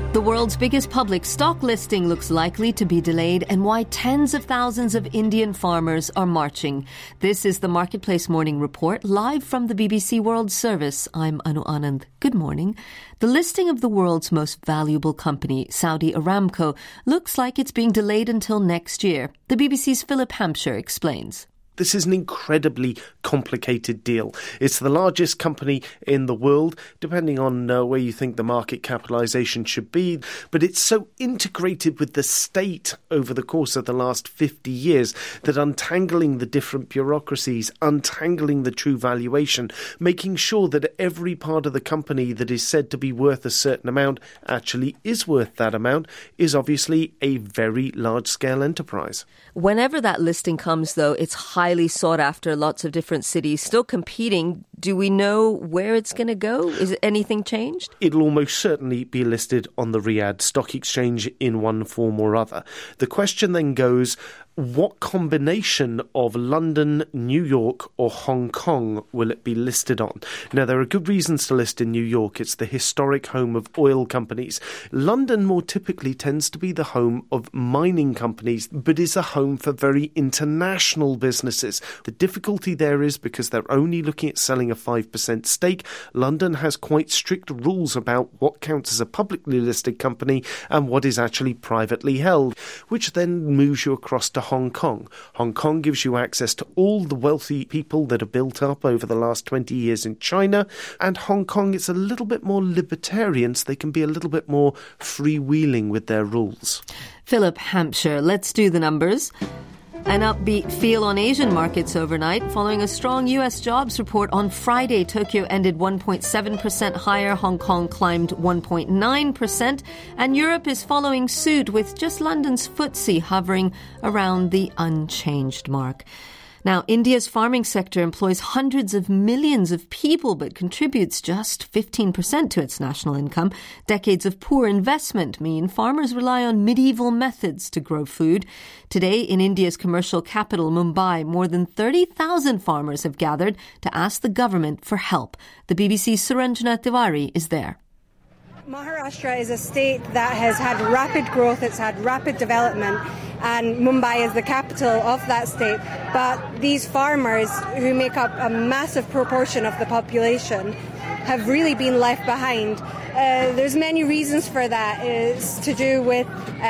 The world's biggest public stock listing looks likely to be delayed, and why tens of thousands of Indian farmers are marching. This is the Marketplace Morning Report, live from the BBC World Service. I'm Anu Anand. Good morning. The listing of the world's most valuable company, Saudi Aramco, looks like it's being delayed until next year. The BBC's Philip Hampshire explains. This is an incredibly complicated deal. It's the largest company in the world, depending on where you think the market capitalisation should be. But it's so integrated with the state over the course of the last 50 years that untangling the different bureaucracies, untangling the true valuation, making sure that every part of the company that is said to be worth a certain amount actually is worth that amount, is obviously a very large-scale enterprise. Whenever that listing comes, though, it's highly sought after, lots of different cities still competing. Do we know where it's going to go? Is anything changed? It'll almost certainly be listed on the Riyadh Stock Exchange in one form or other. The question then goes, what combination of London, New York or Hong Kong will it be listed on? Now, there are good reasons to list in New York. It's the historic home of oil companies. London more typically tends to be the home of mining companies, but is a home for very international businesses. The difficulty there is because they're only looking at selling a 5% stake. London has quite strict rules about what counts as a publicly listed company and what is actually privately held, which then moves you across to Hong Kong. Hong Kong gives you access to all the wealthy people that have built up over the last 20 years in China, and Hong Kong is a little bit more libertarian, so they can be a little bit more freewheeling with their rules. Philip Hampshire, let's do the numbers. An upbeat feel on Asian markets overnight. Following a strong US jobs report on Friday, Tokyo ended 1.7% higher, Hong Kong climbed 1.9%, and Europe is following suit with just London's FTSE hovering around the unchanged mark. Now, India's farming sector employs hundreds of millions of people but contributes just 15% to its national income. Decades of poor investment mean farmers rely on medieval methods to grow food. Today, in India's commercial capital, Mumbai, more than 30,000 farmers have gathered to ask the government for help. The BBC's Suranjana Tiwari is there. Maharashtra is a state that has had rapid growth, it's had rapid development, and Mumbai is the capital of that state. But these farmers, who make up a massive proportion of the population, have really been left behind. There's many reasons for that. It's to do with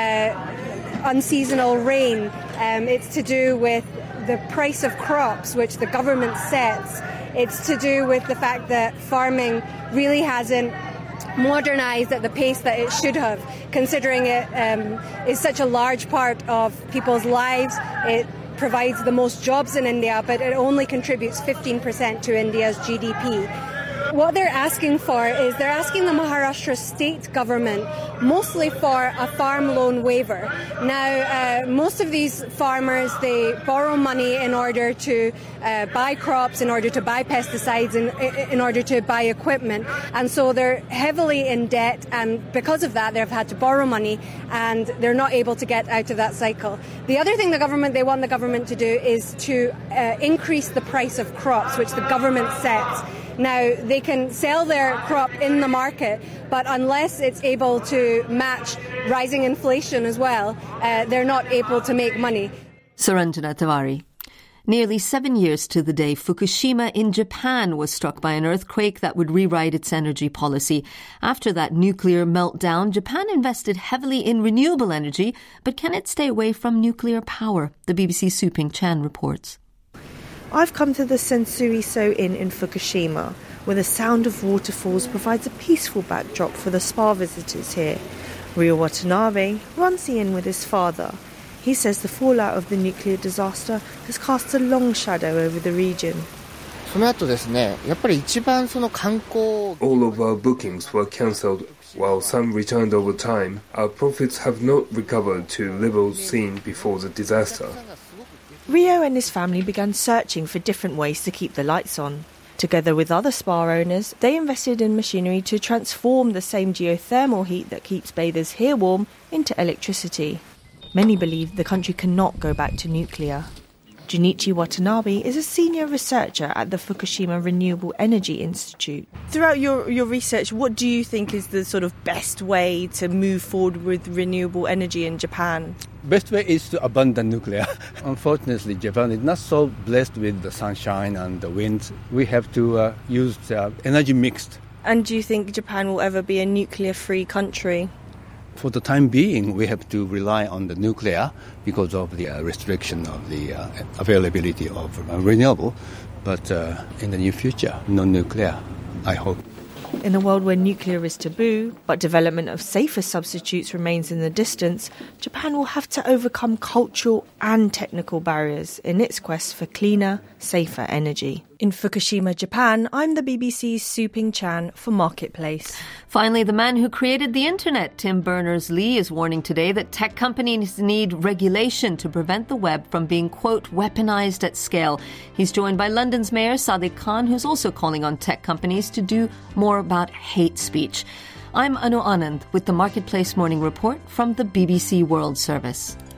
unseasonal rain. It's to do with the price of crops, which the government sets. It's to do with the fact that farming really hasn't modernised at the pace that it should have, considering it is such a large part of people's lives. It provides the most jobs in India, but it only contributes 15% to India's GDP. What they're asking for is they're asking the Maharashtra state government mostly for a farm loan waiver. Now, most of these farmers, they borrow money in order to buy crops, in order to buy pesticides, in order to buy equipment. And so they're heavily in debt, and because of that, they've had to borrow money, and they're not able to get out of that cycle. The other thing they want the government to do is to increase the price of crops, which the government sets. Now, they can sell their crop in the market, but unless it's able to match rising inflation as well, they're not able to make money. Suranjana Tiwari. Nearly 7 years to the day, Fukushima in Japan was struck by an earthquake that would rewrite its energy policy. After that nuclear meltdown, Japan invested heavily in renewable energy, but can it stay away from nuclear power? The BBC's Su Ping Chan reports. I've come to the Sensuiso Inn in Fukushima, where the sound of waterfalls provides a peaceful backdrop for the spa visitors here. Ryo Watanabe runs the inn with his father. He says the fallout of the nuclear disaster has cast a long shadow over the region. All of our bookings were cancelled. While some returned over time, our profits have not recovered to levels seen before the disaster. Rio and his family began searching for different ways to keep the lights on. Together with other spa owners, they invested in machinery to transform the same geothermal heat that keeps bathers here warm into electricity. Many believe the country cannot go back to nuclear. Junichi Watanabe is a senior researcher at the Fukushima Renewable Energy Institute. Throughout your research, what do you think is the sort of best way to move forward with renewable energy in Japan? Best way is to abandon nuclear. Unfortunately, Japan is not so blessed with the sunshine and the wind. We have to use energy mixed. And do you think Japan will ever be a nuclear-free country? For the time being, we have to rely on the nuclear because of the restriction of the availability of renewable. But in the near future, no nuclear, I hope. In a world where nuclear is taboo, but development of safer substitutes remains in the distance, Japan will have to overcome cultural and technical barriers in its quest for cleaner, safer energy. In Fukushima, Japan, I'm the BBC's Su Ping Chan for Marketplace. Finally, the man who created the internet, Tim Berners-Lee, is warning today that tech companies need regulation to prevent the web from being, quote, weaponized at scale. He's joined by London's Mayor Sadiq Khan, who's also calling on tech companies to do more about hate speech. I'm Anu Anand with the Marketplace Morning Report from the BBC World Service.